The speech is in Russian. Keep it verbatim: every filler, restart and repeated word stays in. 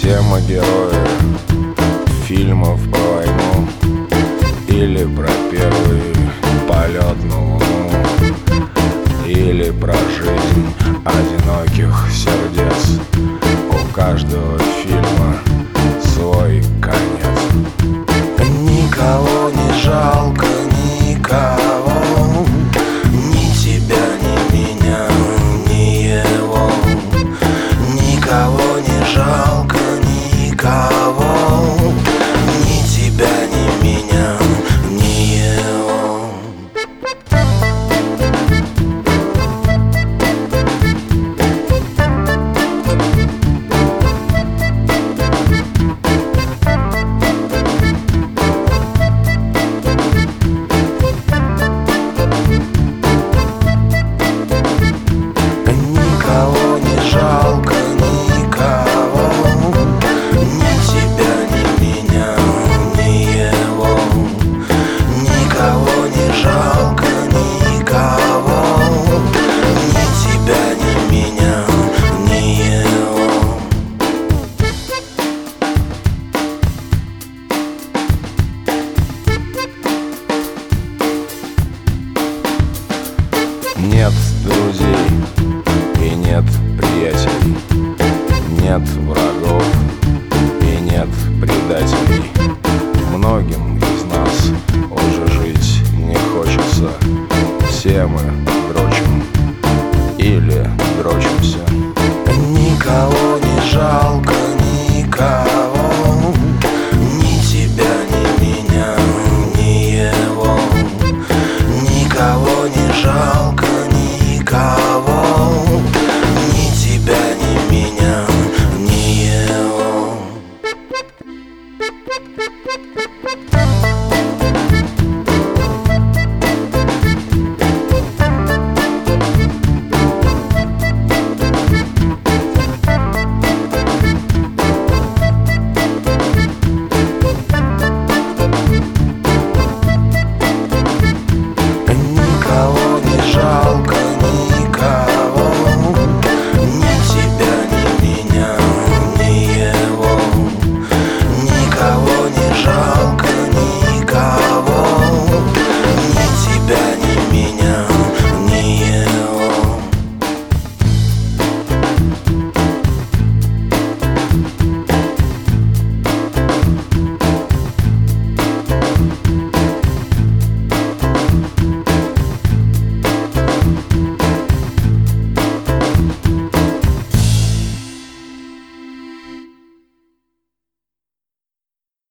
Все мы герои фильмов про войну или про первый полет на Луну, или про жизнь одиноких сердец. У каждого фильма свой конец. Никого не жалко, никого, ни тебя, ни меня, ни его. Никого не жалко, никого, ни тебя, ни меня, ни его. Никого не жалко, никого, ни тебя, ни меня, ни его. Никого не жалко, никого, ни тебя, ни меня, ни его. Нет друзей и нет приятелей, нет врагов.